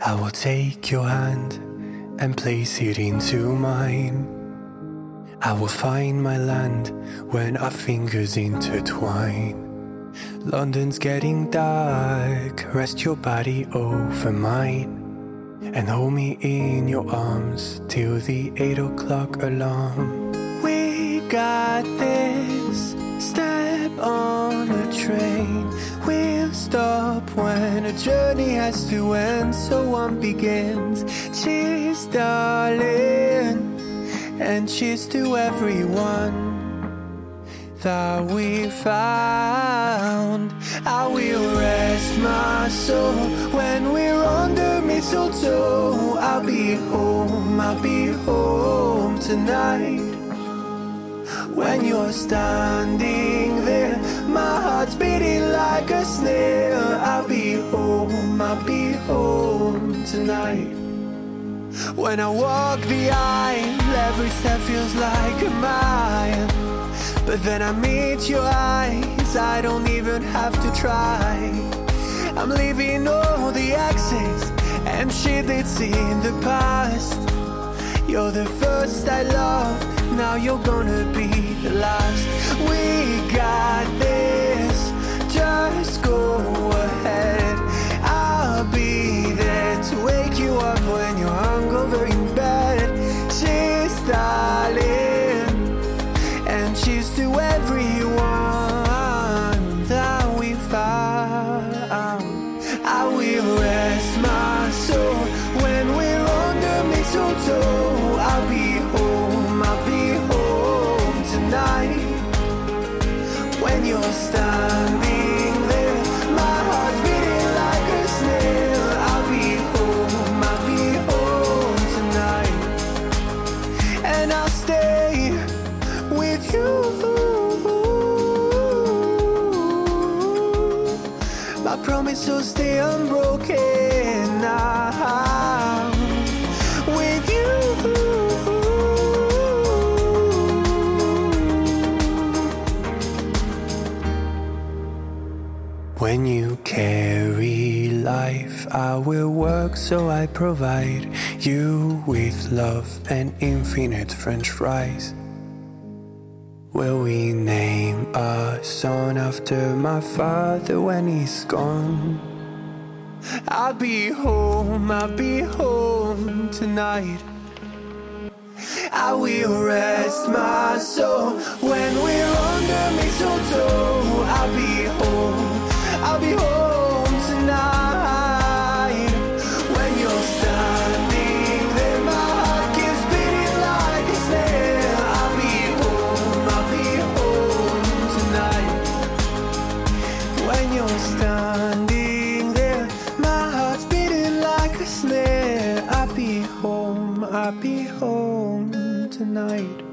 I will take your hand and place it into mine. I will find my land when our fingers intertwine. London's getting dark, rest your body over mine, and hold me in your arms till the 8 o'clock alarm. We got this, step on a train. We'll stop when a journey has to end, so one begins. Cheers, darling, and cheers to everyone that we found. I will rest my soul when we're under mistletoe. I'll be home tonight. When you're standing there, my heart's beating like a snail. I'll be home tonight. When I walk the aisle, every step feels like a mile. But then I meet your eyes, I don't even have to try. I'm leaving all the exes and shit that's in the past. You're the first I loved, now you're gonna be the last. We got this, just go ahead. I'll be there to wake you up when you're hungover in bed. Cheers, darling, and cheers to everyone that we found. I will rest my soul when we're under mistletoe. I'll be home tonight. When you're standing there, my heart's beating like a snail. I'll be home tonight. And I'll stay with you. I promise will stay unbroken now with you. When you carry life, I will work so I provide you with love and infinite French fries. Will we name our son after my father when he's gone? I'll be home tonight. I will rest my soul when we're under mistletoe. I'll be home tonight. When you're standing there, my heart keeps beating like a snail. I'll be home tonight. When you're standing there, my heart's beating like a snail. I'll be home tonight.